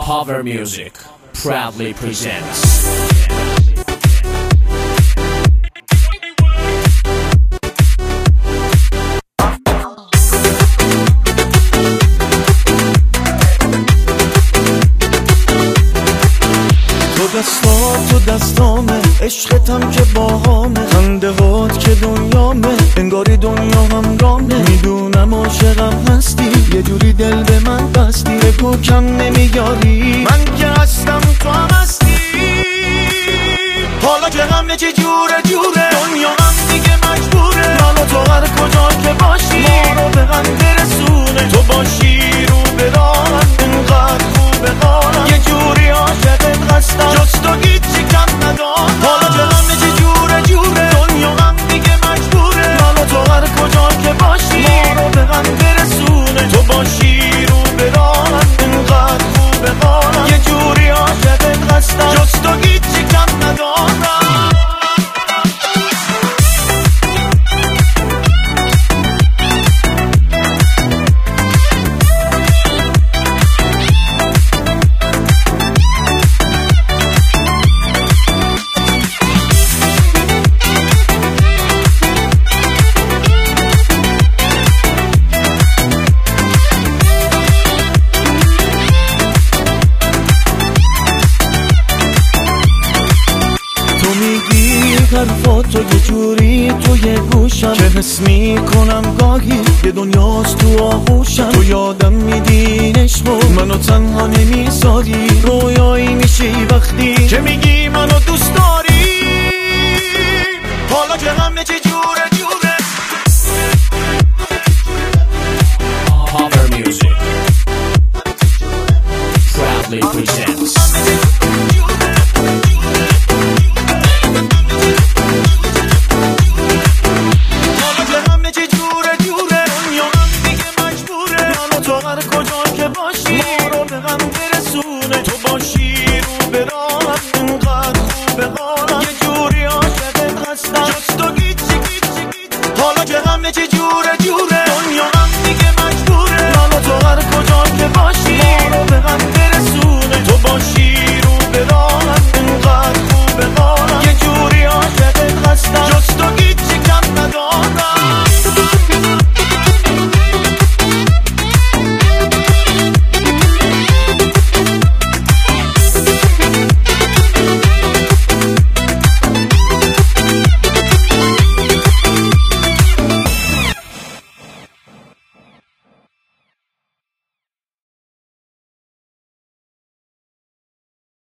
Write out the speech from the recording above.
Power Music proudly presents. تو دستامه عشقتم که باهامه خنده هات که دنیامه انگاری دنیا هم رامه میدونم عاشقم هستی یه جوری دل به من بستی بگو کم نمیاری من که هستم تو هم هستی حالا که همه چی جوره دنیا هم دیگه مجبوره من و تو هر کجا که باشی ما رو به هم برسونه تو باشی رو به راهن انقدر خوبه حالم یه جوری عاشقت هستم جز تو هیچی کم ندارم حالا که همه چی جوره دنیا هم دیگه مجبوره من و تو هر کجا که باشی ما رو به هم برسونه تو باشی رو به راهن انقدر خوبه حالم یه جوری عاشقت هستم جز تو هیچی کم ندارم حرفاتو یه جوری توی گوشم که حس میکنم گاهی یه دنیاست تو آغوشم تو یادم میدی عشقو منو تنها نمیذاری رویایی میشی وقتی که میگی منو دوست داری حالا که همه چی جوره Power Music proudly presents. هر کجا که باشی ما رو به هم برسونه تو باشی